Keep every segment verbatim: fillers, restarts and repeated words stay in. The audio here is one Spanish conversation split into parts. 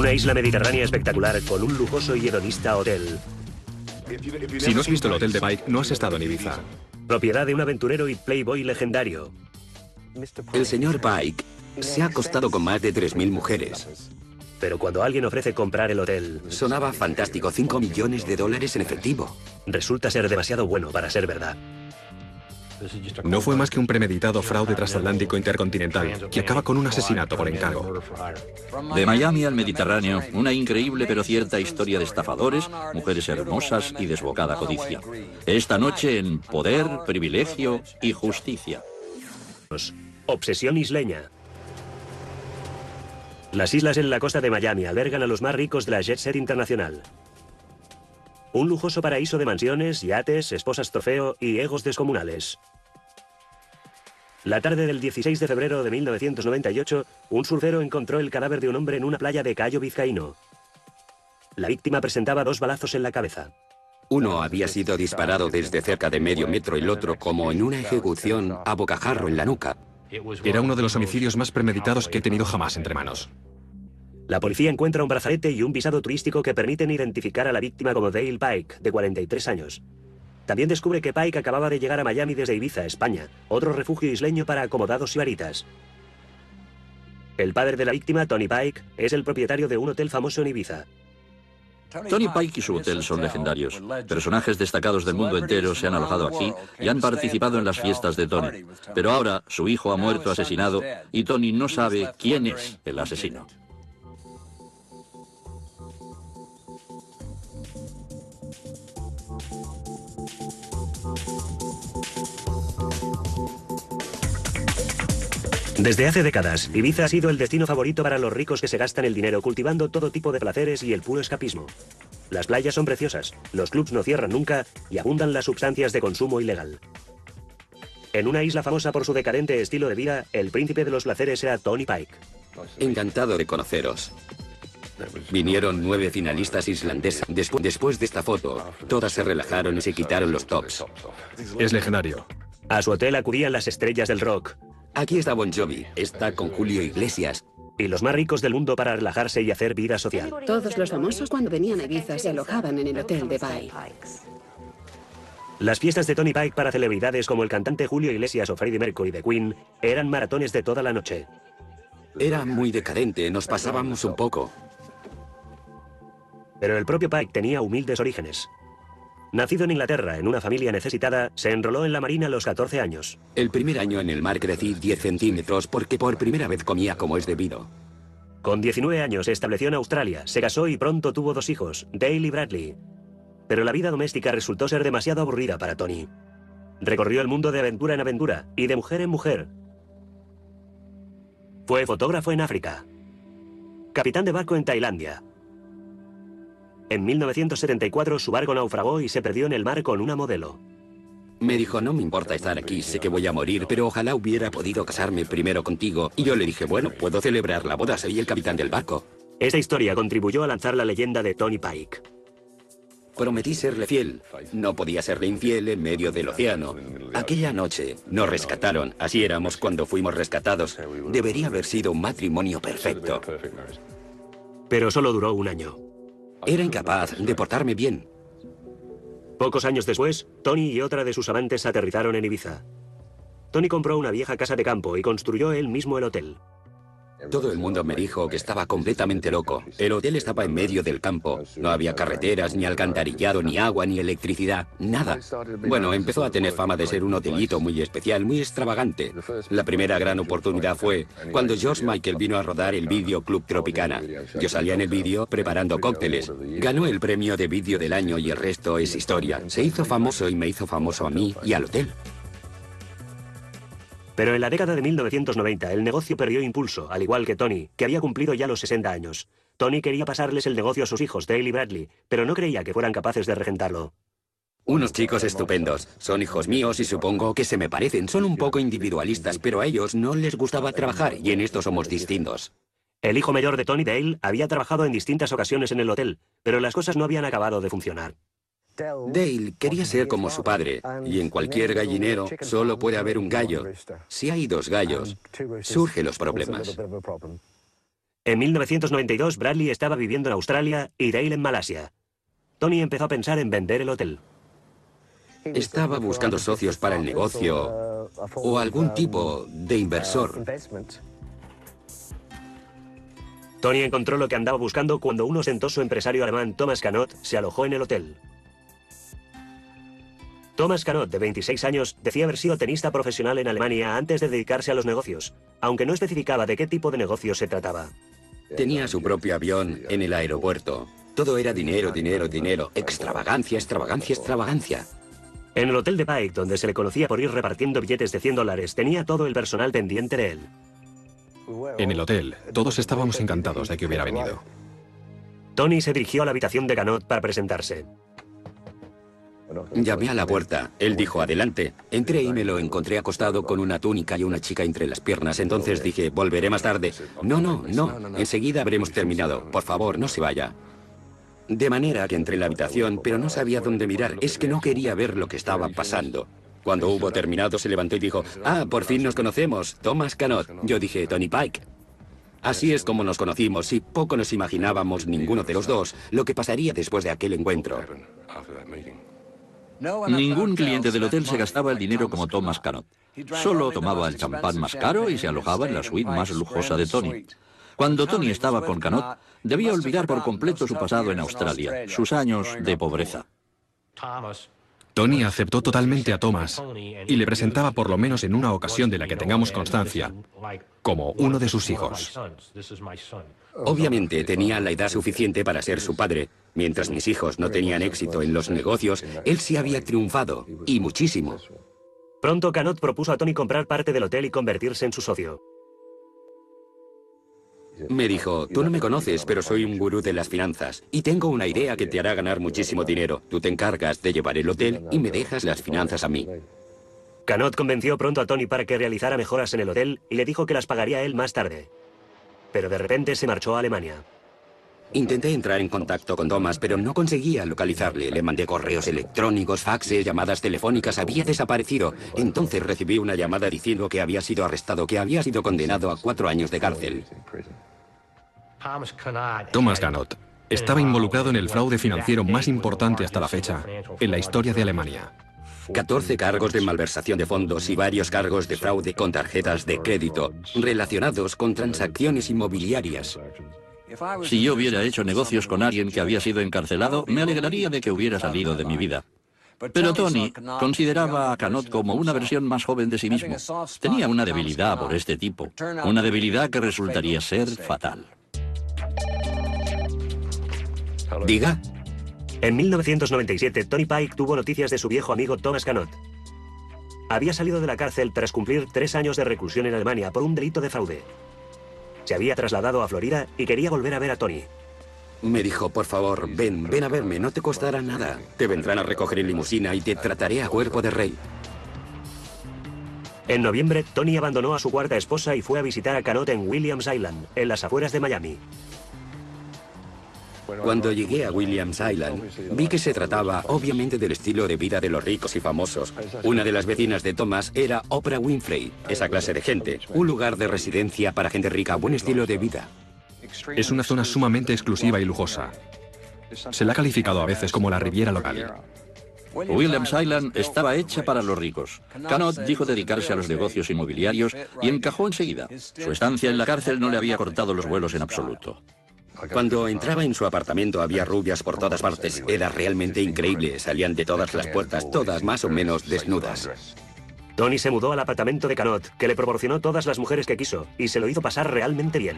Una isla mediterránea espectacular con un lujoso y hedonista hotel. Si no has visto el hotel de Pike, no has estado en Ibiza. Propiedad de un aventurero y playboy legendario. El señor Pike se ha acostado con más de tres mil mujeres. Pero cuando alguien ofrece comprar el hotel... Sonaba fantástico, cinco millones de dólares en efectivo. Resulta ser demasiado bueno para ser verdad. No fue más que un premeditado fraude transatlántico intercontinental que acaba con un asesinato por encargo. De Miami al Mediterráneo, una increíble pero cierta historia de estafadores, mujeres hermosas y desbocada codicia. Esta noche en Poder, Privilegio y Justicia. Obsesión isleña. Las islas en la costa de Miami albergan a los más ricos de la jet set internacional. Un lujoso paraíso de mansiones, yates, esposas trofeo y egos descomunales. La tarde del dieciséis de febrero de mil novecientos noventa y ocho, un surfero encontró el cadáver de un hombre en una playa de Cayo Vizcaíno. La víctima presentaba dos balazos en la cabeza. Uno había sido disparado desde cerca de medio metro y el otro, como en una ejecución, a bocajarro en la nuca. Era uno de los homicidios más premeditados que he tenido jamás entre manos. La policía encuentra un brazalete y un visado turístico que permiten identificar a la víctima como Dale Pike, de cuarenta y tres años. También descubre que Pike acababa de llegar a Miami desde Ibiza, España, otro refugio isleño para acomodados ibaritas. El padre de la víctima, Tony Pike, es el propietario de un hotel famoso en Ibiza. Tony Pike y su hotel son legendarios. Personajes destacados del mundo entero se han alojado aquí y han participado en las fiestas de Tony. Pero ahora su hijo ha muerto asesinado y Tony no sabe quién es el asesino. Desde hace décadas, Ibiza ha sido el destino favorito para los ricos que se gastan el dinero cultivando todo tipo de placeres y el puro escapismo. Las playas son preciosas, los clubs no cierran nunca y abundan las sustancias de consumo ilegal. En una isla famosa por su decadente estilo de vida, el príncipe de los placeres era Tony Pike. Encantado de conoceros. Vinieron nueve finalistas islandesas. Despu- después de esta foto, todas se relajaron y se quitaron los tops. Es legendario. A su hotel acudían las estrellas del rock. Aquí está Bon Jovi, está con Julio Iglesias. Y los más ricos del mundo para relajarse y hacer vida social. Todos los famosos cuando venían a Ibiza se alojaban en el hotel de Pike. Las fiestas de Tony Pike para celebridades como el cantante Julio Iglesias o Freddie Mercury de Queen eran maratones de toda la noche. Era muy decadente, nos pasábamos un poco. Pero el propio Pike tenía humildes orígenes. Nacido en Inglaterra, en una familia necesitada, se enroló en la marina a los catorce años. El primer año en el mar crecí diez centímetros porque por primera vez comía como es debido. Con diecinueve años se estableció en Australia, se casó y pronto tuvo dos hijos, Dale y Bradley. Pero la vida doméstica resultó ser demasiado aburrida para Tony. Recorrió el mundo de aventura en aventura y de mujer en mujer. Fue fotógrafo en África. Capitán de barco en Tailandia. En mil novecientos setenta y cuatro su barco naufragó y se perdió en el mar con una modelo. Me dijo, no me importa estar aquí, sé que voy a morir, pero ojalá hubiera podido casarme primero contigo. Y yo le dije, bueno, puedo celebrar la boda, soy el capitán del barco. Esta historia contribuyó a lanzar la leyenda de Tony Pike. Prometí serle fiel. No podía serle infiel en medio del océano. Aquella noche nos rescataron. Así éramos cuando fuimos rescatados. Debería haber sido un matrimonio perfecto. Pero solo duró un año. Era incapaz de portarme bien. Pocos años después, Tony y otra de sus amantes aterrizaron en Ibiza. Tony compró una vieja casa de campo y construyó él mismo el hotel. Todo el mundo me dijo que estaba completamente loco. El hotel estaba en medio del campo. No había carreteras, ni alcantarillado, ni agua, ni electricidad. Nada. Bueno, empezó a tener fama de ser un hotelito muy especial, muy extravagante. La primera gran oportunidad fue cuando George Michael vino a rodar el vídeo Club Tropicana. Yo salía en el vídeo preparando cócteles. Ganó el premio de vídeo del año y el resto es historia. Se hizo famoso y me hizo famoso a mí y al hotel. Pero en la década de mil novecientos noventa el negocio perdió impulso, al igual que Tony, que había cumplido ya los sesenta años. Tony quería pasarles el negocio a sus hijos, Dale y Bradley, pero no creía que fueran capaces de regentarlo. Unos chicos estupendos. Son hijos míos y supongo que se me parecen. Son un poco individualistas, pero a ellos no les gustaba trabajar y en esto somos distintos. El hijo mayor de Tony, Dale, había trabajado en distintas ocasiones en el hotel, pero las cosas no habían acabado de funcionar. Dale quería ser como su padre, y en cualquier gallinero solo puede haber un gallo. Si hay dos gallos, surgen los problemas. En mil novecientos noventa y dos, Bradley estaba viviendo en Australia y Dale en Malasia. Tony empezó a pensar en vender el hotel. Estaba buscando socios para el negocio o algún tipo de inversor. Tony encontró lo que andaba buscando cuando un ostentoso empresario alemán, Thomas Canot, se alojó en el hotel. Thomas Canot, de veintiséis años, decía haber sido tenista profesional en Alemania antes de dedicarse a los negocios, aunque no especificaba de qué tipo de negocio se trataba. Tenía su propio avión en el aeropuerto. Todo era dinero, dinero, dinero. Extravagancia, extravagancia, extravagancia. En el hotel de Pike, donde se le conocía por ir repartiendo billetes de cien dólares, tenía todo el personal pendiente de él. En el hotel, todos estábamos encantados de que hubiera venido. Tony se dirigió a la habitación de Canot para presentarse. Llamé a la puerta. Él dijo, adelante. Entré y me lo encontré acostado con una túnica y una chica entre las piernas. Entonces dije, volveré más tarde. No, no, no. Enseguida habremos terminado. Por favor, no se vaya. De manera que entré en la habitación, pero no sabía dónde mirar. Es que no quería ver lo que estaba pasando. Cuando hubo terminado, se levantó y dijo, ah, por fin nos conocemos, Thomas Canot. Yo dije, Tony Pike. Así es como nos conocimos y poco nos imaginábamos ninguno de los dos lo que pasaría después de aquel encuentro. Ningún cliente del hotel se gastaba el dinero como Thomas Canot. Solo tomaba el champán más caro y se alojaba en la suite más lujosa de Tony. Cuando Tony estaba con Canot, debía olvidar por completo su pasado en Australia, sus años de pobreza. Tony aceptó totalmente a Thomas y le presentaba por lo menos en una ocasión de la que tengamos constancia como uno de sus hijos. Obviamente tenía la edad suficiente para ser su padre. Mientras mis hijos no tenían éxito en los negocios, él sí había triunfado, y muchísimo. Pronto Canot propuso a Tony comprar parte del hotel y convertirse en su socio. Me dijo, tú no me conoces, pero soy un gurú de las finanzas y tengo una idea que te hará ganar muchísimo dinero. Tú te encargas de llevar el hotel y me dejas las finanzas a mí. Canot convenció pronto a Tony para que realizara mejoras en el hotel y le dijo que las pagaría él más tarde. Pero de repente se marchó a Alemania. Intenté entrar en contacto con Thomas, pero no conseguía localizarle. Le mandé correos electrónicos, faxes, llamadas telefónicas. Había desaparecido. Entonces recibí una llamada diciendo que había sido arrestado, que había sido condenado a cuatro años de cárcel. Thomas Canot estaba involucrado en el fraude financiero más importante hasta la fecha en la historia de Alemania. catorce cargos de malversación de fondos y varios cargos de fraude con tarjetas de crédito relacionados con transacciones inmobiliarias. Si yo hubiera hecho negocios con alguien que había sido encarcelado, me alegraría de que hubiera salido de mi vida. Pero Tony consideraba a Canot como una versión más joven de sí mismo. Tenía una debilidad por este tipo, una debilidad que resultaría ser fatal. Diga. En mil novecientos noventa y siete, Tony Pike tuvo noticias de su viejo amigo Thomas Canot. Había salido de la cárcel tras cumplir tres años de reclusión en Alemania por un delito de fraude. Se había trasladado a Florida y quería volver a ver a Tony. Me dijo, por favor, ven, ven a verme, no te costará nada. Te vendrán a recoger en limusina y te trataré a cuerpo de rey. En noviembre, Tony abandonó a su cuarta esposa y fue a visitar a Canot en Williams Island, en las afueras de Miami. Cuando llegué a Williams Island, vi que se trataba obviamente del estilo de vida de los ricos y famosos. Una de las vecinas de Thomas era Oprah Winfrey, esa clase de gente. Un lugar de residencia para gente rica, buen estilo de vida. Es una zona sumamente exclusiva y lujosa. Se la ha calificado a veces como la Riviera local. Williams Island estaba hecha para los ricos. Canot dijo dedicarse a los negocios inmobiliarios y encajó enseguida. Su estancia en la cárcel no le había cortado los vuelos en absoluto. Cuando entraba en su apartamento había rubias por todas partes. Era realmente increíble. Salían de todas las puertas, todas más o menos desnudas. Tony se mudó al apartamento de Canot, que le proporcionó todas las mujeres que quiso, y se lo hizo pasar realmente bien.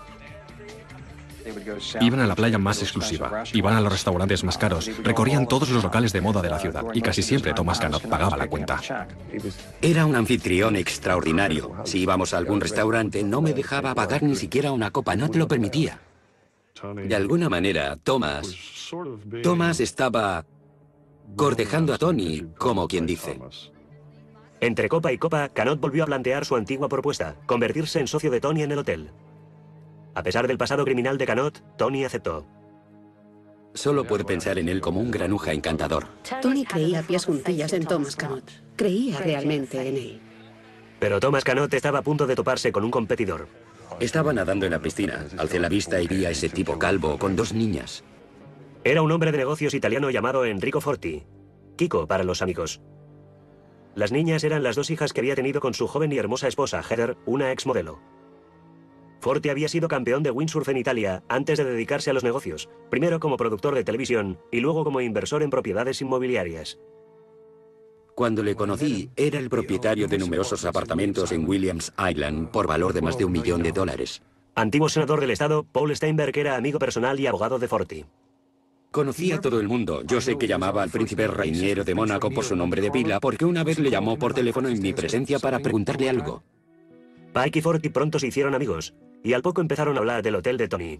Iban a la playa más exclusiva, iban a los restaurantes más caros, recorrían todos los locales de moda de la ciudad, y casi siempre Thomas Canot pagaba la cuenta. Era un anfitrión extraordinario. Si íbamos a algún restaurante, no me dejaba pagar ni siquiera una copa, no te lo permitía. De alguna manera, Thomas... Thomas estaba cortejando a Tony, como quien dice. Entre copa y copa, Canot volvió a plantear su antigua propuesta, convertirse en socio de Tony en el hotel. A pesar del pasado criminal de Canot, Tony aceptó. Solo puedo pensar en él como un granuja encantador. Tony creía a pies juntillas en Thomas Canot. Creía realmente en él. Pero Thomas Canot estaba a punto de toparse con un competidor. Estaba nadando en la piscina. Alcé la vista y vi a ese tipo calvo con dos niñas. Era un hombre de negocios italiano llamado Enrico Forti. Kiko para los amigos. Las niñas eran las dos hijas que había tenido con su joven y hermosa esposa, Heather, una exmodelo. Forti había sido campeón de windsurf en Italia antes de dedicarse a los negocios, primero como productor de televisión y luego como inversor en propiedades inmobiliarias. Cuando le conocí, era el propietario de numerosos apartamentos en Williams Island por valor de más de un millón de dólares. Antiguo senador del estado, Paul Steinberg era amigo personal y abogado de Forti. Conocí a todo el mundo. Yo sé que llamaba al príncipe Rainiero de Mónaco por su nombre de pila porque una vez le llamó por teléfono en mi presencia para preguntarle algo. Pike y Forti pronto se hicieron amigos, y al poco empezaron a hablar del hotel de Tony.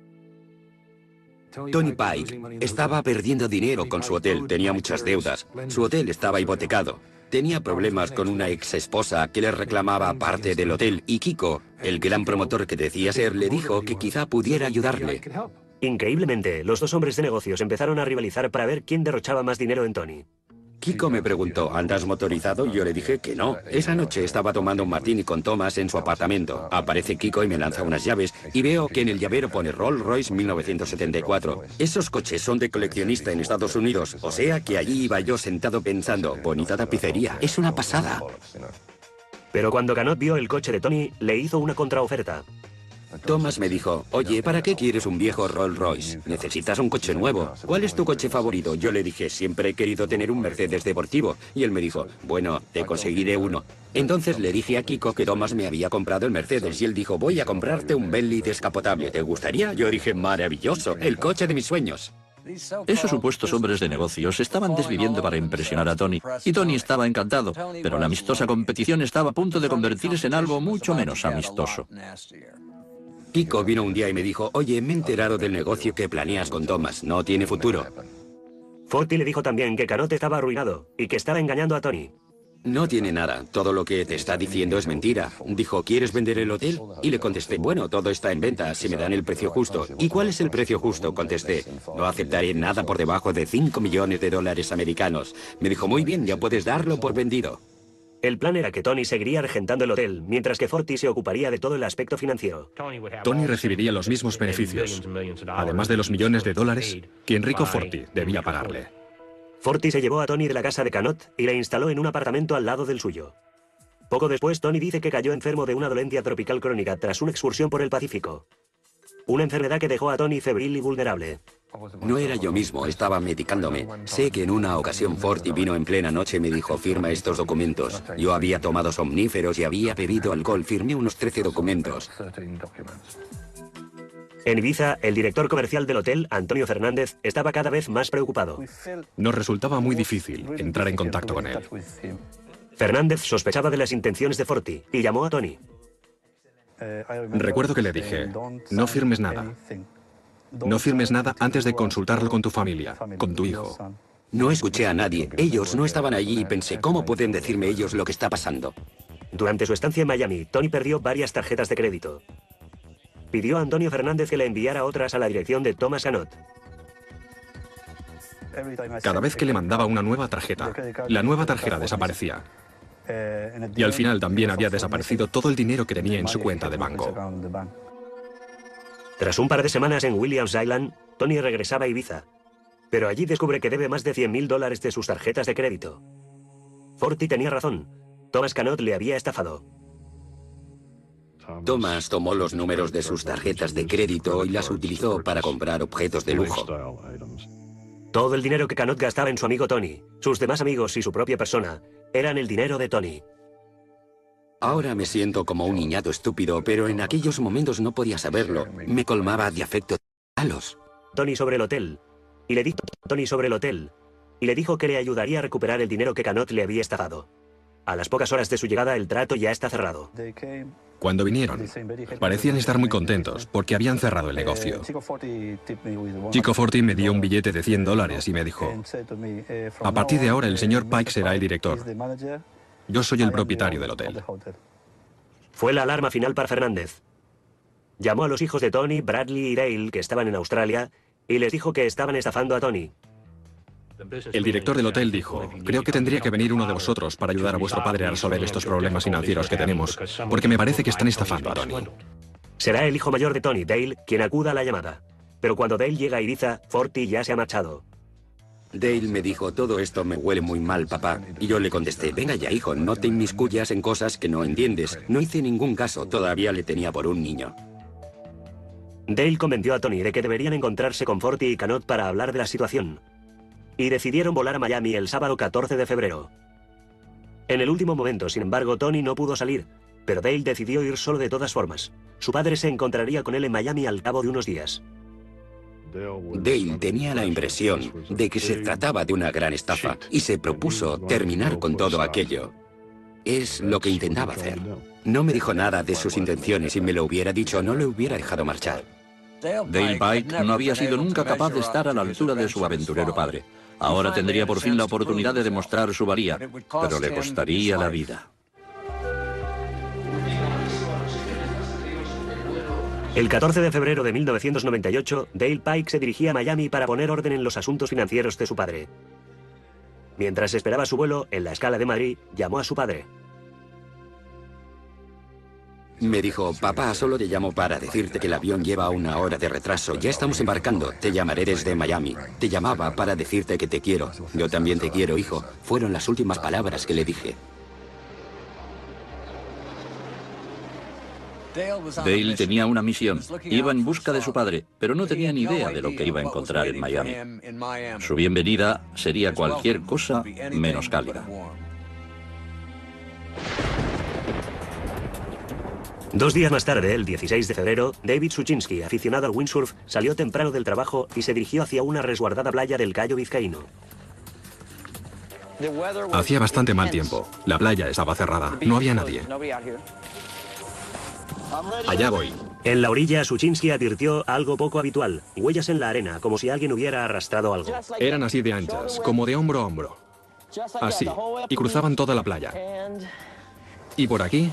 Tony Pike estaba perdiendo dinero con su hotel, tenía muchas deudas. Su hotel estaba hipotecado. Tenía problemas con una ex esposa que le reclamaba parte del hotel y Kiko, el gran promotor que decía ser, le dijo que quizá pudiera ayudarle. Increíblemente, los dos hombres de negocios empezaron a rivalizar para ver quién derrochaba más dinero en Tony. Kiko me preguntó, ¿andas motorizado? Yo le dije que no. Esa noche estaba tomando un martini con Thomas en su apartamento. Aparece Kiko y me lanza unas llaves y veo que en el llavero pone Rolls Royce mil novecientos setenta y cuatro. Esos coches son de coleccionista en Estados Unidos, o sea que allí iba yo sentado pensando, bonita tapicería, es una pasada. Pero cuando Canot vio el coche de Tony, le hizo una contraoferta. Thomas me dijo, oye, ¿para qué quieres un viejo Rolls Royce? Necesitas un coche nuevo. ¿Cuál es tu coche favorito? Yo le dije, siempre he querido tener un Mercedes deportivo. Y él me dijo, bueno, te conseguiré uno. Entonces le dije a Kiko que Thomas me había comprado el Mercedes y él dijo, voy a comprarte un Bentley descapotable. ¿Te gustaría? Yo dije, maravilloso, el coche de mis sueños. Esos supuestos hombres de negocios estaban desviviendo para impresionar a Tony, y Tony estaba encantado, pero la amistosa competición estaba a punto de convertirse en algo mucho menos amistoso. Kiko vino un día y me dijo, oye, me he enterado del negocio que planeas con Thomas, no tiene futuro. Forti le dijo también que Canot estaba arruinado y que estaba engañando a Tony. No tiene nada, todo lo que te está diciendo es mentira. Dijo, ¿quieres vender el hotel? Y le contesté, bueno, todo está en venta, si me dan el precio justo. ¿Y cuál es el precio justo? Contesté, no aceptaré nada por debajo de cinco millones de dólares americanos. Me dijo, muy bien, ya puedes darlo por vendido. El plan era que Tony seguiría regentando el hotel, mientras que Forti se ocuparía de todo el aspecto financiero. Tony recibiría los mismos beneficios, además de los millones de dólares que Enrico Forti debía pagarle. Forti se llevó a Tony de la casa de Canot y le instaló en un apartamento al lado del suyo. Poco después, Tony dice que cayó enfermo de una dolencia tropical crónica tras una excursión por el Pacífico. Una enfermedad que dejó a Tony febril y vulnerable. No era yo mismo, estaba medicándome. Sé que en una ocasión Forti vino en plena noche y me dijo, firma estos documentos. Yo había tomado somníferos y había bebido alcohol, firmé unos trece documentos. En Ibiza, el director comercial del hotel, Antonio Fernández, estaba cada vez más preocupado. Nos resultaba muy difícil entrar en contacto con él. Fernández sospechaba de las intenciones de Forti y llamó a Tony. Recuerdo que le dije, no firmes nada. No firmes nada antes de consultarlo con tu familia, con tu hijo. No escuché a nadie. Ellos no estaban allí y pensé, ¿cómo pueden decirme ellos lo que está pasando? Durante su estancia en Miami, Tony perdió varias tarjetas de crédito. Pidió a Antonio Fernández que le enviara otras a la dirección de Thomas Canot. Cada vez que le mandaba una nueva tarjeta, la nueva tarjeta desaparecía. Y al final también había desaparecido todo el dinero que tenía en su cuenta de banco. Tras un par de semanas en Williams Island, Tony regresaba a Ibiza. Pero allí descubre que debe más de cien mil dólares de sus tarjetas de crédito. Forti tenía razón. Thomas Canot le había estafado. Thomas tomó los números de sus tarjetas de crédito y las utilizó para comprar objetos de lujo. Todo el dinero que Canot gastaba en su amigo Tony, sus demás amigos y su propia persona, eran el dinero de Tony. Ahora me siento como un niñato estúpido, pero en aquellos momentos no podía saberlo. Me colmaba de afecto. Tony sobre el hotel. Y le dijo Tony sobre el hotel. Y le dijo que le ayudaría a recuperar el dinero que Canot le había estafado. A las pocas horas de su llegada, el trato ya está cerrado. Cuando vinieron, parecían estar muy contentos porque habían cerrado el negocio. Chico Forti me dio un billete de cien dólares y me dijo, a partir de ahora el señor Pike será el director. Yo soy el propietario del hotel. Fue la alarma final para Fernández. Llamó a los hijos de Tony, Bradley y Dale, que estaban en Australia, y les dijo que estaban estafando a Tony. El director del hotel dijo, creo que tendría que venir uno de vosotros para ayudar a vuestro padre a resolver estos problemas financieros que tenemos, porque me parece que están estafando a Tony. Será el hijo mayor de Tony, Dale, quien acuda a la llamada. Pero cuando Dale llega a Ibiza, Forti ya se ha marchado. Dale me dijo, todo esto me huele muy mal, papá. Y yo le contesté, venga ya, hijo, no te inmiscuyas en cosas que no entiendes. No hice ningún caso, todavía le tenía por un niño. Dale convenció a Tony de que deberían encontrarse con Forti y Canot para hablar de la situación. Y decidieron volar a Miami el sábado catorce de febrero. En el último momento, sin embargo, Tony no pudo salir, pero Dale decidió ir solo de todas formas. Su padre se encontraría con él en Miami al cabo de unos días. Dale tenía la impresión de que se trataba de una gran estafa y se propuso terminar con todo aquello. Es lo que intentaba hacer. No me dijo nada de sus intenciones y me lo hubiera dicho, no le hubiera dejado marchar. Dale Pike no había sido nunca capaz de estar a la altura de su aventurero padre. Ahora tendría por fin la oportunidad de demostrar su valía, pero le costaría la vida. El catorce de febrero de mil novecientos noventa y ocho, Dale Pike se dirigía a Miami para poner orden en los asuntos financieros de su padre. Mientras esperaba su vuelo, en la escala de Madrid, llamó a su padre. Me dijo, papá, solo te llamo para decirte que el avión lleva una hora de retraso. Ya estamos embarcando. Te llamaré desde Miami. Te llamaba para decirte que te quiero. Yo también te quiero, hijo. Fueron las últimas palabras que le dije. Dale tenía una misión. Iba en busca de su padre, pero no tenía ni idea de lo que iba a encontrar en Miami. Su bienvenida sería cualquier cosa menos cálida. Dos días más tarde, el dieciséis de febrero, David Suchinski, aficionado al windsurf, salió temprano del trabajo y se dirigió hacia una resguardada playa del Cayo Vizcaíno. Hacía bastante mal tiempo. La playa estaba cerrada. No había nadie. Allá voy. En la orilla, Suchinski advirtió algo poco habitual. Huellas en la arena, como si alguien hubiera arrastrado algo. Eran así de anchas, como de hombro a hombro. Así. Y cruzaban toda la playa. Y por aquí...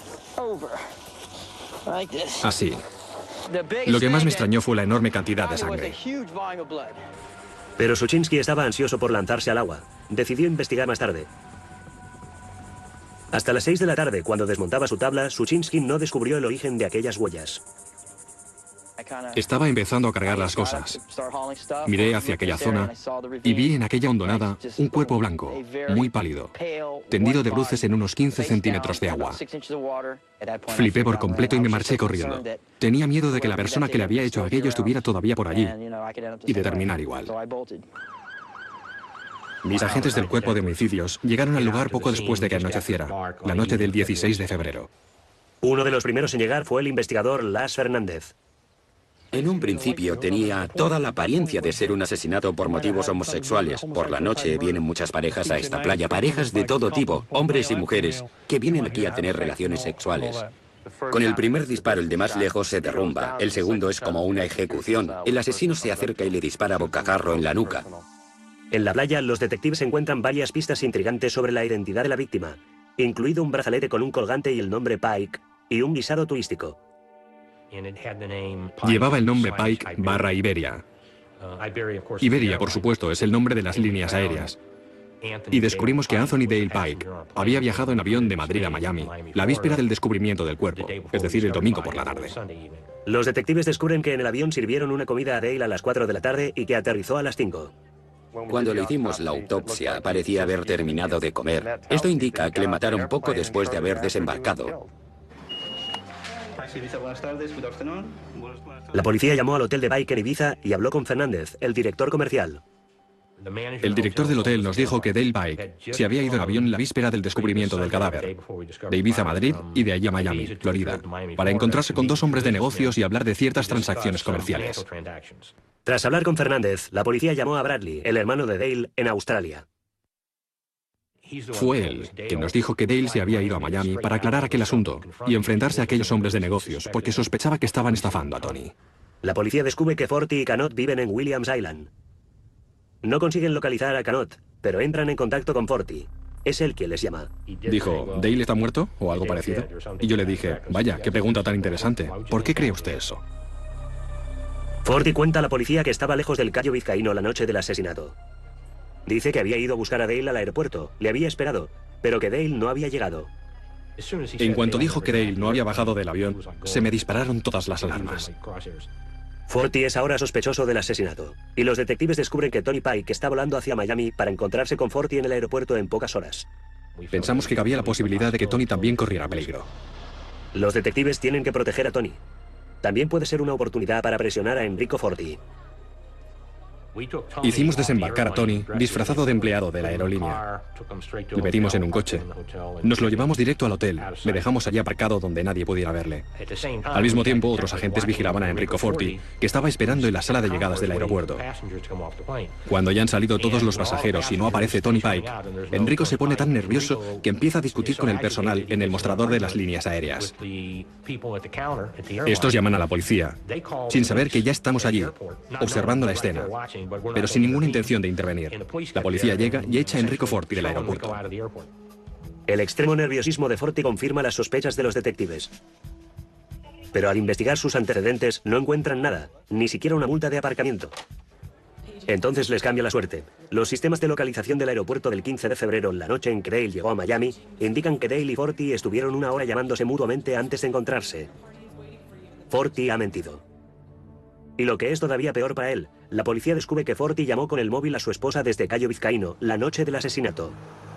Así. Lo que más me extrañó fue la enorme cantidad de sangre. Pero Suchinski estaba ansioso por lanzarse al agua. Decidió investigar más tarde. Hasta las seis de la tarde, cuando desmontaba su tabla, Suchinski no descubrió el origen de aquellas huellas. Estaba empezando a cargar las cosas. Miré hacia aquella zona y vi en aquella hondonada un cuerpo blanco, muy pálido, tendido de bruces en unos quince centímetros de agua. Flipé por completo y me marché corriendo. Tenía miedo de que la persona que le había hecho aquello estuviera todavía por allí y de terminar igual. Mis agentes del cuerpo de homicidios llegaron al lugar poco después de que anocheciera, la noche del dieciséis de febrero. Uno de los primeros en llegar fue el investigador Las Fernández. En un principio tenía toda la apariencia de ser un asesinato por motivos homosexuales. Por la noche vienen muchas parejas a esta playa, parejas de todo tipo, hombres y mujeres, que vienen aquí a tener relaciones sexuales. Con el primer disparo, el de más lejos se derrumba. El segundo es como una ejecución. El asesino se acerca y le dispara a bocajarro en la nuca. En la playa, los detectives encuentran varias pistas intrigantes sobre la identidad de la víctima, incluido un brazalete con un colgante y el nombre Pike, y un guisado turístico. Llevaba el nombre Pike barra Iberia. Iberia, por supuesto, es el nombre de las líneas aéreas. Y descubrimos que Anthony Dale Pike había viajado en avión de Madrid a Miami, la víspera del descubrimiento del cuerpo, es decir, el domingo por la tarde. Los detectives descubren que en el avión sirvieron una comida a Dale a las cuatro de la tarde y que aterrizó a las cinco. Cuando le hicimos la autopsia, parecía haber terminado de comer. Esto indica que le mataron poco después de haber desembarcado. La policía llamó al hotel de Pike en Ibiza y habló con Fernández, el director comercial. El director del hotel nos dijo que Dale Pike se había ido en avión la víspera del descubrimiento del cadáver, de Ibiza a Madrid y de allí a Miami, Florida, para encontrarse con dos hombres de negocios y hablar de ciertas transacciones comerciales. Tras hablar con Fernández, la policía llamó a Bradley, el hermano de Dale, en Australia. Fue él quien nos dijo que Dale se había ido a Miami para aclarar aquel asunto y enfrentarse a aquellos hombres de negocios, porque sospechaba que estaban estafando a Tony. La policía descubre que Forti y Canot viven en Williams Island. No consiguen localizar a Canot, pero entran en contacto con Forti. Es él quien les llama. Dijo, ¿Dale está muerto? O algo parecido. Y yo le dije, vaya, qué pregunta tan interesante. ¿Por qué cree usted eso? Forti cuenta a la policía que estaba lejos del Cayo Vizcaíno la noche del asesinato. Dice que había ido a buscar a Dale al aeropuerto, le había esperado, pero que Dale no había llegado. En cuanto dijo que Dale no había bajado del avión, se me dispararon todas las alarmas. Forti es ahora sospechoso del asesinato, y los detectives descubren que Tony Pike está volando hacia Miami para encontrarse con Forti en el aeropuerto en pocas horas. Pensamos que cabía la posibilidad de que Tony también corriera peligro. Los detectives tienen que proteger a Tony. También puede ser una oportunidad para presionar a Enrico Forti. Hicimos desembarcar a Tony disfrazado de empleado de la aerolínea. Le metimos en un coche. Nos lo llevamos directo al hotel. Le dejamos allí aparcado donde nadie pudiera verle. Al mismo tiempo, otros agentes vigilaban a Enrico Forti, que estaba esperando en la sala de llegadas del aeropuerto. Cuando ya han salido todos los pasajeros y no aparece Tony Pike, Enrico se pone tan nervioso que empieza a discutir con el personal en el mostrador de las líneas aéreas. Estos llaman a la policía, sin saber que ya estamos allí, observando la escena, pero sin ninguna intención de intervenir. La policía llega y echa a Enrico Forti del aeropuerto. El extremo nerviosismo de Forti confirma las sospechas de los detectives. Pero al investigar sus antecedentes no encuentran nada, ni siquiera una multa de aparcamiento. Entonces les cambia la suerte. Los sistemas de localización del aeropuerto del quince de febrero, la noche en que Dale llegó a Miami, indican que Dale y Forti estuvieron una hora llamándose mutuamente antes de encontrarse. Forti ha mentido. Y lo que es todavía peor para él, la policía descubre que Forti llamó con el móvil a su esposa desde Cayo Vizcaíno, la noche del asesinato.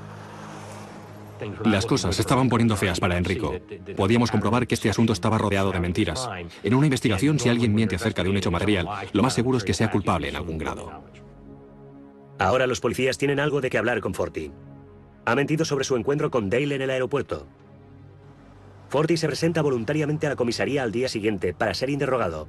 Las cosas se estaban poniendo feas para Enrico. Podíamos comprobar que este asunto estaba rodeado de mentiras. En una investigación, si alguien miente acerca de un hecho material, lo más seguro es que sea culpable en algún grado. Ahora los policías tienen algo de qué hablar con Forti. Ha mentido sobre su encuentro con Dale en el aeropuerto. Forti se presenta voluntariamente a la comisaría al día siguiente para ser interrogado.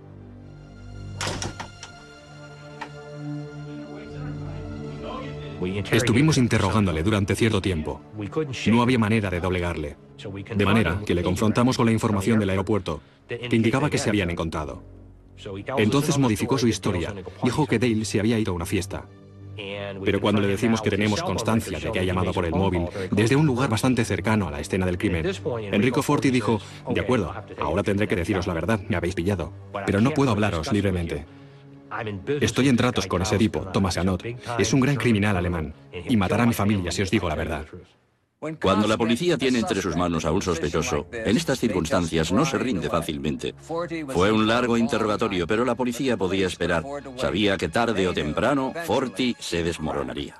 Estuvimos interrogándole durante cierto tiempo. No había manera de doblegarle. De manera que le confrontamos con la información del aeropuerto, que indicaba que se habían encontrado. Entonces modificó su historia. Dijo que Dale se había ido a una fiesta. Pero cuando le decimos que tenemos constancia de que ha llamado por el móvil desde un lugar bastante cercano a la escena del crimen, Enrico Forti dijo: de acuerdo, ahora tendré que deciros la verdad, me habéis pillado, pero no puedo hablaros libremente. Estoy en tratos con ese tipo, Thomas Ganot. Es un gran criminal alemán y matará a mi familia si os digo la verdad. Cuando la policía tiene entre sus manos a un sospechoso, en estas circunstancias no se rinde fácilmente. Fue un largo interrogatorio, pero la policía podía esperar. Sabía que tarde o temprano Forti se desmoronaría.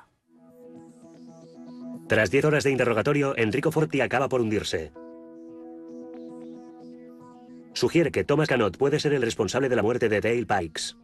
Tras diez horas de interrogatorio, Enrico Forti acaba por hundirse. Sugiere que Thomas Ganot puede ser el responsable de la muerte de Dale Pikes.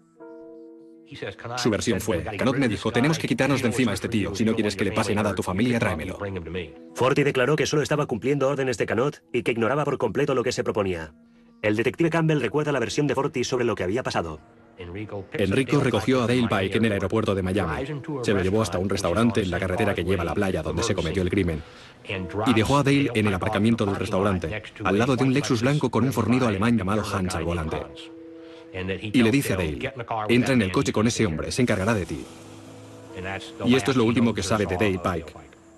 Su versión fue: Ganot me dijo, tenemos que quitarnos de encima a este tío. Si no quieres que le pase nada a tu familia, tráemelo. Forti declaró que solo estaba cumpliendo órdenes de Ganot y que ignoraba por completo lo que se proponía. El detective Campbell recuerda la versión de Forti sobre lo que había pasado. Enrico recogió a Dale Pike en el aeropuerto de Miami. Se lo llevó hasta un restaurante en la carretera que lleva a la playa donde se cometió el crimen. Y dejó a Dale en el aparcamiento del restaurante, al lado de un Lexus blanco con un fornido alemán llamado Hans al volante. Y le dice a Dale: entra en el coche con ese hombre, se encargará de ti. Y esto es lo último que sabe de Dale Pike.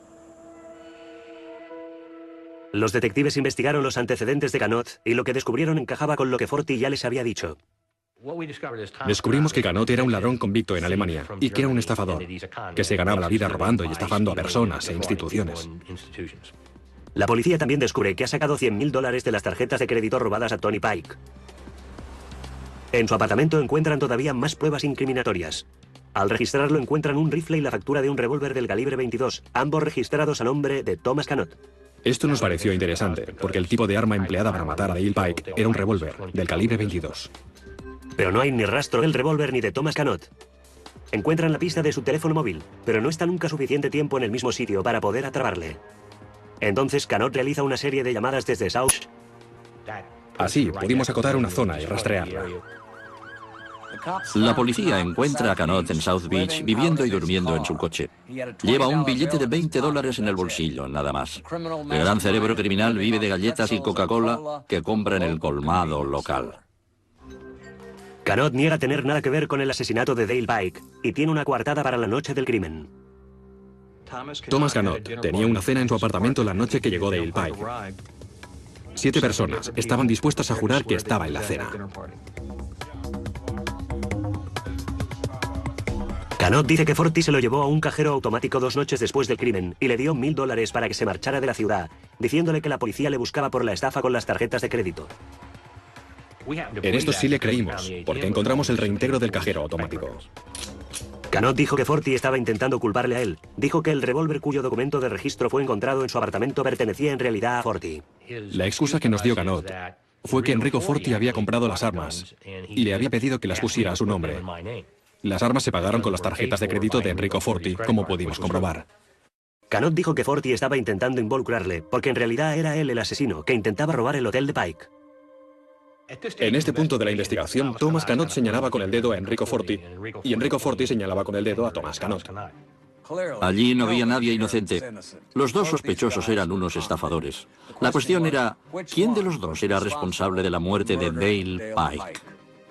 Los detectives investigaron los antecedentes de Ganot y lo que descubrieron encajaba con lo que Forti ya les había dicho. Descubrimos que Ganot era un ladrón convicto en Alemania y que era un estafador, que se ganaba la vida robando y estafando a personas e instituciones. La policía también descubre que ha sacado cien mil dólares de las tarjetas de crédito robadas a Tony Pike. En su apartamento encuentran todavía más pruebas incriminatorias. Al registrarlo encuentran un rifle y la factura de un revólver del calibre veintidós, ambos registrados a nombre de Thomas Ganot. Esto nos pareció interesante, porque el tipo de arma empleada para matar a Dale Pike era un revólver del calibre veintidós. Pero no hay ni rastro del revólver ni de Thomas Ganot. Encuentran la pista de su teléfono móvil, pero no está nunca suficiente tiempo en el mismo sitio para poder atraparle. Entonces Ganot realiza una serie de llamadas desde South. Así pudimos acotar una zona y rastrearla. La policía encuentra a Ganot en South Beach viviendo y durmiendo en su coche. Lleva un billete de veinte dólares en el bolsillo, nada más. El gran cerebro criminal vive de galletas y Coca-Cola que compra en el colmado local. Ganot niega tener nada que ver con el asesinato de Dale Pike y tiene una coartada para la noche del crimen. Thomas Ganot tenía una cena en su apartamento la noche que llegó Dale Pike. Siete personas estaban dispuestas a jurar que estaba en la cena. Canot dice que Forti se lo llevó a un cajero automático dos noches después del crimen y le dio mil dólares para que se marchara de la ciudad, diciéndole que la policía le buscaba por la estafa con las tarjetas de crédito. En esto sí le creímos, porque encontramos el reintegro del cajero automático. Canot dijo que Forti estaba intentando culparle a él. Dijo que el revólver cuyo documento de registro fue encontrado en su apartamento pertenecía en realidad a Forti. La excusa que nos dio Canot fue que Enrico Forti había comprado las armas y le había pedido que las pusiera a su nombre. Las armas se pagaron con las tarjetas de crédito de Enrico Forti, como pudimos comprobar. Canot dijo que Forti estaba intentando involucrarle, porque en realidad era él el asesino, que intentaba robar el hotel de Pike. En este punto de la investigación, Thomas Canot señalaba con el dedo a Enrico Forti y Enrico Forti señalaba con el dedo a Thomas Canot. Allí no había nadie inocente. Los dos sospechosos eran unos estafadores. La cuestión era, ¿quién de los dos era responsable de la muerte de Dale Pike?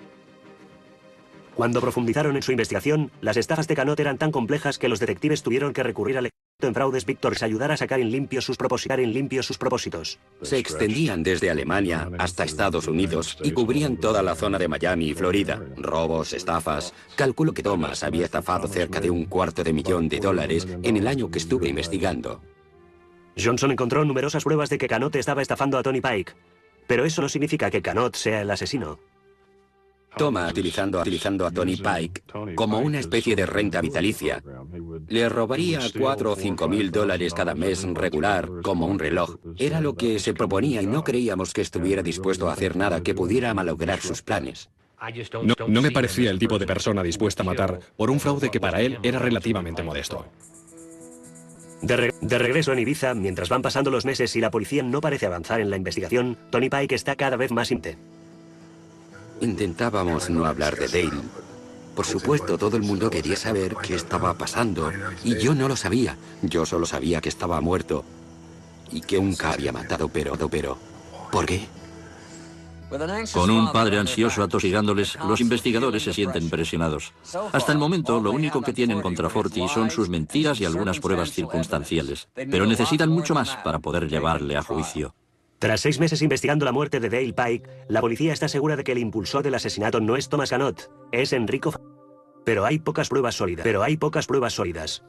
Cuando profundizaron en su investigación, las estafas de Canot eran tan complejas que los detectives tuvieron que recurrir al experto en fraudes Víctor que ayudara a sacar en limpio sus propósitos. En limpio sus propósitos. Se extendían desde Alemania hasta Estados Unidos y cubrían toda la zona de Miami y Florida. Robos, estafas. Calculo que Thomas había estafado cerca de un cuarto de millón de dólares en el año que estuve investigando. Johnson encontró numerosas pruebas de que Canot estaba estafando a Tony Pike, pero eso no significa que Canot sea el asesino. Thomas, utilizando, utilizando a Tony Pike como una especie de renta vitalicia, le robaría cuatro o cinco mil dólares cada mes regular, como un reloj. Era lo que se proponía y no creíamos que estuviera dispuesto a hacer nada que pudiera malograr sus planes. No, no me parecía el tipo de persona dispuesta a matar por un fraude que para él era relativamente modesto. De, re de regreso en Ibiza, mientras van pasando los meses y la policía no parece avanzar en la investigación, Tony Pike está cada vez más inte. Intentábamos no hablar de Dale. Por supuesto, todo el mundo quería saber qué estaba pasando, y yo no lo sabía. Yo solo sabía que estaba muerto y que un K había matado, pero, pero, ¿por qué? Con un padre ansioso atosigándoles, los investigadores se sienten presionados. Hasta el momento, lo único que tienen contra Forti son sus mentiras y algunas pruebas circunstanciales, pero necesitan mucho más para poder llevarle a juicio. Tras seis meses investigando la muerte de Dale Pike, la policía está segura de que el impulsor del asesinato no es Thomas Canot, es Enrico Forti. Pero hay pocas pruebas sólidas. Pero hay pocas pruebas sólidas.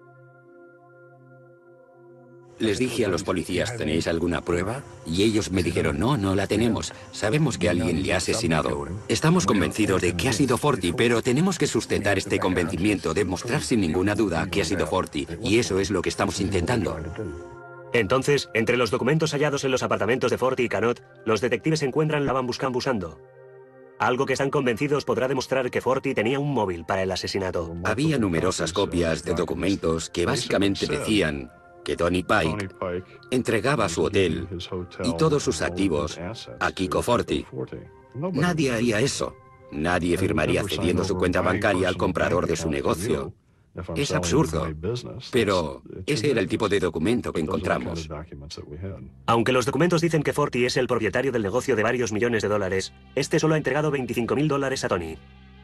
Les dije a los policías, ¿tenéis alguna prueba? Y ellos me dijeron, no, no la tenemos. Sabemos que alguien le ha asesinado. Estamos convencidos de que ha sido Forti, pero tenemos que sustentar este convencimiento, demostrar sin ninguna duda que ha sido Forti. Y eso es lo que estamos intentando. Entonces, entre los documentos hallados en los apartamentos de Forti y Canot, los detectives encuentran la van buscan buscando. Algo que están convencidos podrá demostrar que Forti tenía un móvil para el asesinato. Había numerosas copias de documentos que básicamente decían que Tony Pike entregaba su hotel y todos sus activos a Kiko Forti. Nadie haría eso. Nadie firmaría cediendo su cuenta bancaria al comprador de su negocio. Es absurdo, pero ese era el tipo de documento que encontramos. Aunque los documentos dicen que Forti es el propietario del negocio de varios millones de dólares, este solo ha entregado veinticinco mil dólares a Tony.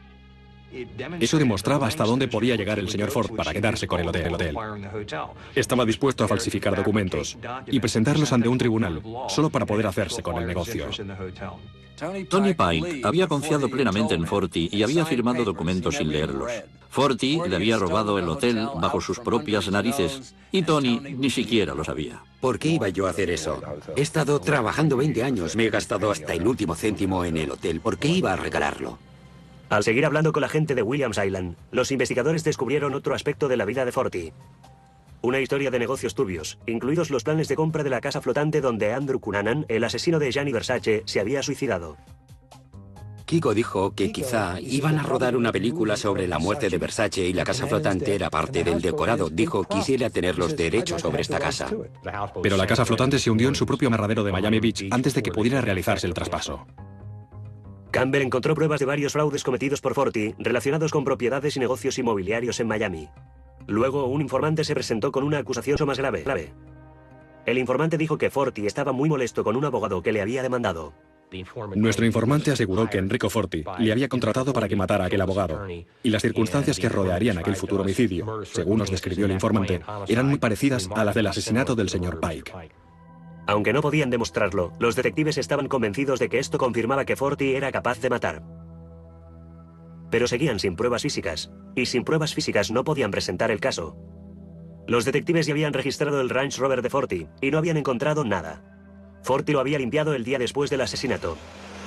Eso demostraba hasta dónde podía llegar el señor Ford para quedarse con el hotel. el hotel. Estaba dispuesto a falsificar documentos y presentarlos ante un tribunal, solo para poder hacerse con el negocio. Tony Pike había confiado plenamente en Forti y había firmado documentos sin leerlos. Forti le había robado el hotel bajo sus propias narices y Tony ni siquiera lo sabía. ¿Por qué iba yo a hacer eso? He estado trabajando veinte años, me he gastado hasta el último céntimo en el hotel. ¿Por qué iba a regalarlo? Al seguir hablando con la gente de Williams Island, los investigadores descubrieron otro aspecto de la vida de Forti. Una historia de negocios turbios, incluidos los planes de compra de la casa flotante donde Andrew Cunanan, el asesino de Gianni Versace, se había suicidado. Kiko dijo que quizá iban a rodar una película sobre la muerte de Versace y la casa flotante era parte del decorado. Dijo que quisiera tener los derechos sobre esta casa. Pero la casa flotante se hundió en su propio amarradero de Miami Beach antes de que pudiera realizarse el traspaso. Campbell encontró pruebas de varios fraudes cometidos por Forti relacionados con propiedades y negocios inmobiliarios en Miami. Luego, un informante se presentó con una acusación más grave. grave. El informante dijo que Forti estaba muy molesto con un abogado que le había demandado. Nuestro informante aseguró que Enrico Forti le había contratado para que matara a aquel abogado, y las circunstancias que rodearían aquel futuro homicidio, según nos describió el informante, eran muy parecidas a las del asesinato del señor Pike. Aunque no podían demostrarlo, los detectives estaban convencidos de que esto confirmaba que Forti era capaz de matar. pero seguían sin pruebas físicas, y sin pruebas físicas no podían presentar el caso. Los detectives ya habían registrado el Range Rover de Forti y no habían encontrado nada. Forti lo había limpiado el día después del asesinato.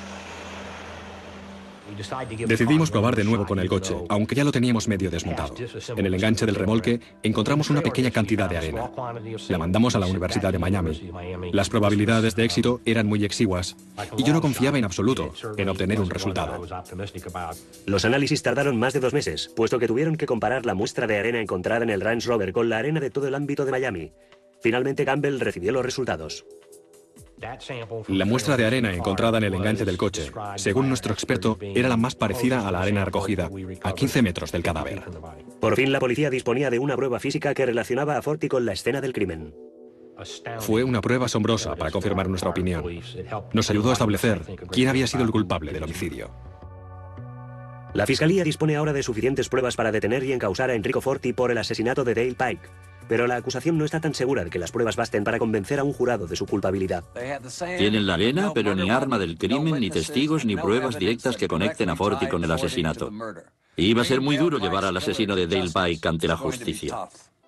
Decidimos probar de nuevo con el coche, aunque ya lo teníamos medio desmontado. En el enganche del remolque encontramos una pequeña cantidad de arena. La mandamos a la Universidad de Miami. Las probabilidades de éxito eran muy exiguas y yo no confiaba en absoluto en obtener un resultado. Los análisis tardaron más de dos meses, puesto que tuvieron que comparar la muestra de arena encontrada en el Range Rover con la arena de todo el ámbito de Miami. Finalmente Campbell recibió los resultados. La muestra de arena encontrada en el enganche del coche, según nuestro experto, era la más parecida a la arena recogida a quince metros del cadáver. Por fin la policía disponía de una prueba física que relacionaba a Forti con la escena del crimen. Fue una prueba asombrosa para confirmar nuestra opinión. Nos ayudó a establecer quién había sido el culpable del homicidio. La fiscalía dispone ahora de suficientes pruebas para detener y encausar a Enrico Forti por el asesinato de Dale Pike. Pero la acusación no está tan segura de que las pruebas basten para convencer a un jurado de su culpabilidad. Tienen la arena, pero ni arma del crimen, ni testigos, ni pruebas directas que conecten a Forti con el asesinato. Y iba a ser muy duro llevar al asesino de Dale Pike ante la justicia.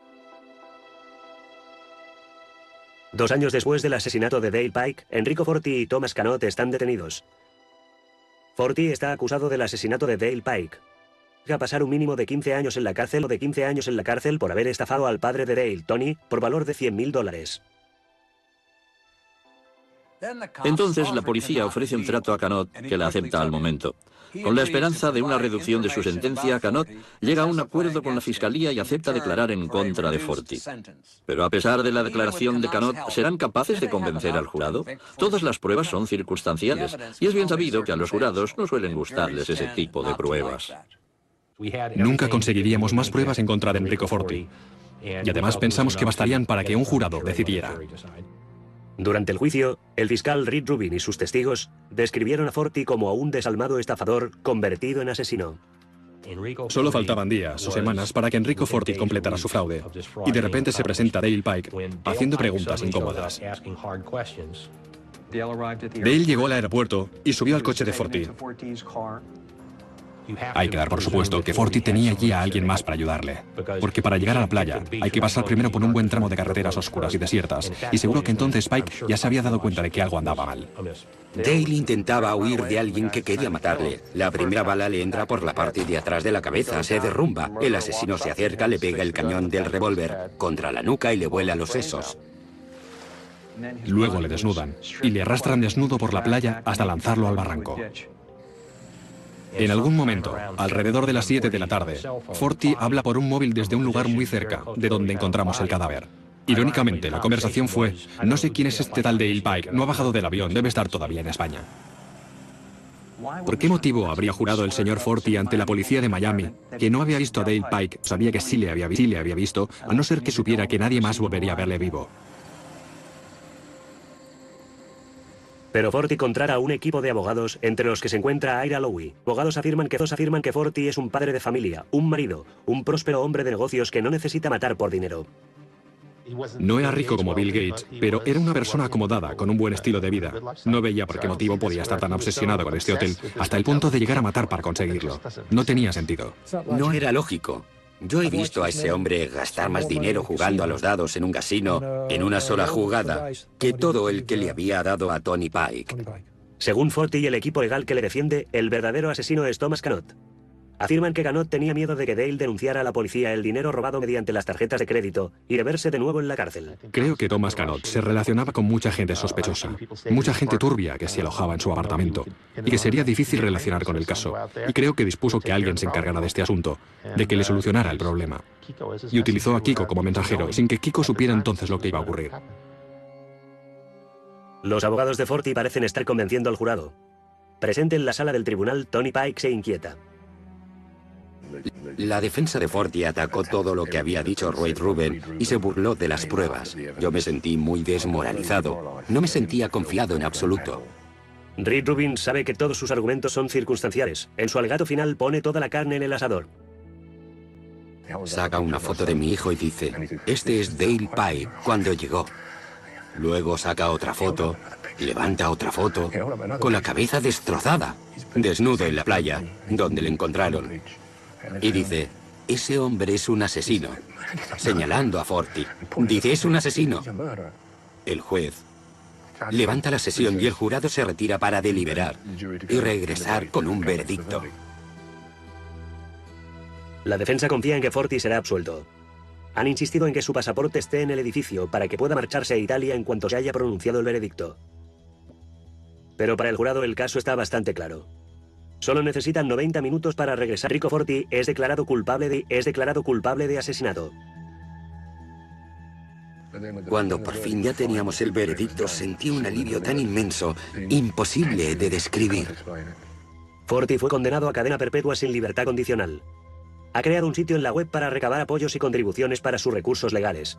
Dos años después del asesinato de Dale Pike, Enrico Forti y Thomas Canot están detenidos. Forti está acusado del asesinato de Dale Pike. Va a pasar un mínimo de quince años en la cárcel o de quince años en la cárcel por haber estafado al padre de Dale, Tony, por valor de cien mil dólares. Entonces la policía ofrece un trato a Canot que la acepta al momento. Con la esperanza de una reducción de su sentencia, Canot llega a un acuerdo con la fiscalía y acepta declarar en contra de Forti. Pero a pesar de la declaración de Canot, ¿serán capaces de convencer al jurado? Todas las pruebas son circunstanciales, y es bien sabido que a los jurados no suelen gustarles ese tipo de pruebas. Nunca conseguiríamos más pruebas en contra de Enrico Forti. Y además pensamos que bastarían para que un jurado decidiera. Durante el juicio, el fiscal Reed Rubin y sus testigos describieron a Forti como a un desalmado estafador convertido en asesino. Solo faltaban días o semanas para que Enrico Forti completara su fraude. Y de repente se presenta Dale Pike haciendo preguntas incómodas. Dale llegó al aeropuerto y subió al coche de Forti. Hay que dar por supuesto que Forti tenía allí a alguien más para ayudarle. Porque para llegar a la playa hay que pasar primero por un buen tramo de carreteras oscuras y desiertas. Y seguro que entonces Pike ya se había dado cuenta de que algo andaba mal. Dale intentaba huir de alguien que quería matarle. La primera bala le entra por la parte de atrás de la cabeza, se derrumba. El asesino se acerca, le pega el cañón del revólver contra la nuca y le vuela los sesos. Luego le desnudan y le arrastran desnudo por la playa hasta lanzarlo al barranco. En algún momento, alrededor de las siete de la tarde, Forti habla por un móvil desde un lugar muy cerca de donde encontramos el cadáver. Irónicamente, la conversación fue: no sé quién es este tal Dale Pike, no ha bajado del avión, debe estar todavía en España. ¿Por qué motivo habría jurado el señor Forti ante la policía de Miami que no había visto a Dale Pike? Sabía que sí le había, sí le había visto, a no ser que supiera que nadie más volvería a verle vivo. Pero Forti contrata a un equipo de abogados, entre los que se encuentra Ira Lowy. Abogados afirman que dos afirman que Forti es un padre de familia, un marido, un próspero hombre de negocios que no necesita matar por dinero. No era rico como Bill Gates, pero era una persona acomodada, con un buen estilo de vida. No veía por qué motivo podía estar tan obsesionado con este hotel, hasta el punto de llegar a matar para conseguirlo. No tenía sentido. No era lógico. Yo he visto a ese hombre gastar más dinero jugando a los dados en un casino en una sola jugada que todo el que le había dado a Tony Pike. Según Forti y el equipo legal que le defiende, el verdadero asesino es Thomas Canot. Afirman que Canot tenía miedo de que Dale denunciara a la policía el dinero robado mediante las tarjetas de crédito y de verse de nuevo en la cárcel. Creo que Thomas Canot se relacionaba con mucha gente sospechosa, mucha gente turbia que se alojaba en su apartamento y que sería difícil relacionar con el caso. Y creo que dispuso que alguien se encargara de este asunto, de que le solucionara el problema. Y utilizó a Kiko como mensajero, sin que Kiko supiera entonces lo que iba a ocurrir. Los abogados de Forti parecen estar convenciendo al jurado. Presente en la sala del tribunal, Tony Pike se inquieta. La defensa de Forti atacó todo lo que había dicho Reed Rubin y se burló de las pruebas. Yo me sentí muy desmoralizado. No me sentía confiado en absoluto. Reed Rubin sabe que todos sus argumentos son circunstanciales. En su alegato final pone toda la carne en el asador. Saca una foto de mi hijo y dice: este es Dale Pike cuando llegó. Luego saca otra foto, levanta otra foto, con la cabeza destrozada. desnudo en la playa, donde le encontraron. Y dice, ese hombre es un asesino, señalando a Forti. Dice, es un asesino. El juez levanta la sesión y el jurado se retira para deliberar y regresar con un veredicto. La defensa confía en que Forti será absuelto. Han insistido en que su pasaporte esté en el edificio para que pueda marcharse a Italia en cuanto se haya pronunciado el veredicto. Pero para el jurado el caso está bastante claro. Solo necesitan noventa minutos para regresar. Enrico Forti es declarado culpable de, es declarado culpable de asesinato. Cuando por fin ya teníamos el veredicto, sentí un alivio tan inmenso, imposible de describir. Forti fue condenado a cadena perpetua sin libertad condicional. Ha creado un sitio en la web para recabar apoyos y contribuciones para sus recursos legales.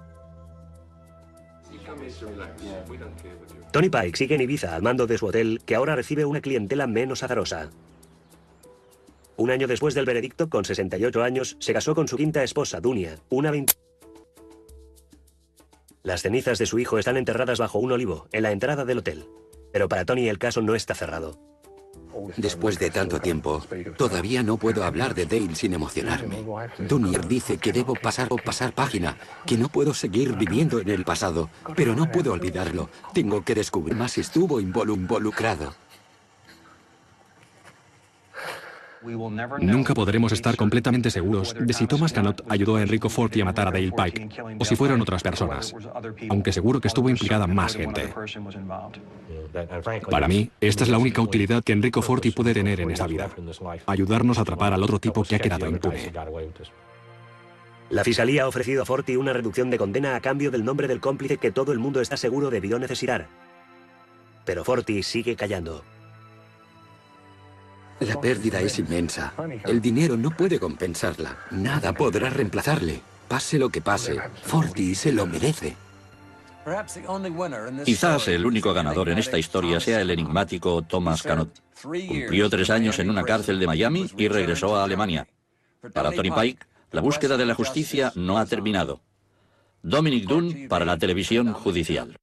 Tony Pike sigue en Ibiza al mando de su hotel, que ahora recibe una clientela menos azarosa. Un año después del veredicto, con sesenta y ocho años, se casó con su quinta esposa, Dunia, una veinte... Las cenizas de su hijo están enterradas bajo un olivo, en la entrada del hotel. Pero para Tony el caso no está cerrado. Después de tanto tiempo, todavía no puedo hablar de Dale sin emocionarme. Dunia dice que debo pasar o pasar página, que no puedo seguir viviendo en el pasado, pero no puedo olvidarlo. Tengo que descubrir más. Estuvo involu- involucrado. Nunca podremos estar completamente seguros de si Thomas Cannot ayudó a Enrico Forti a matar a Dale Pike, o si fueron otras personas, aunque seguro que estuvo implicada más gente. Para mí, esta es la única utilidad que Enrico Forti puede tener en esta vida: ayudarnos a atrapar al otro tipo que ha quedado impune. La fiscalía ha ofrecido a Forti una reducción de condena a cambio del nombre del cómplice que todo el mundo está seguro debió necesitar. Pero Forti sigue callando. La pérdida es inmensa. El dinero no puede compensarla. Nada podrá reemplazarle. Pase lo que pase, Forti se lo merece. Quizás el único ganador en esta historia sea el enigmático Thomas Cannot. Cumplió tres años en una cárcel de Miami y regresó a Alemania. Para Tony Pike, la búsqueda de la justicia no ha terminado. Dominic Dunne para la televisión judicial.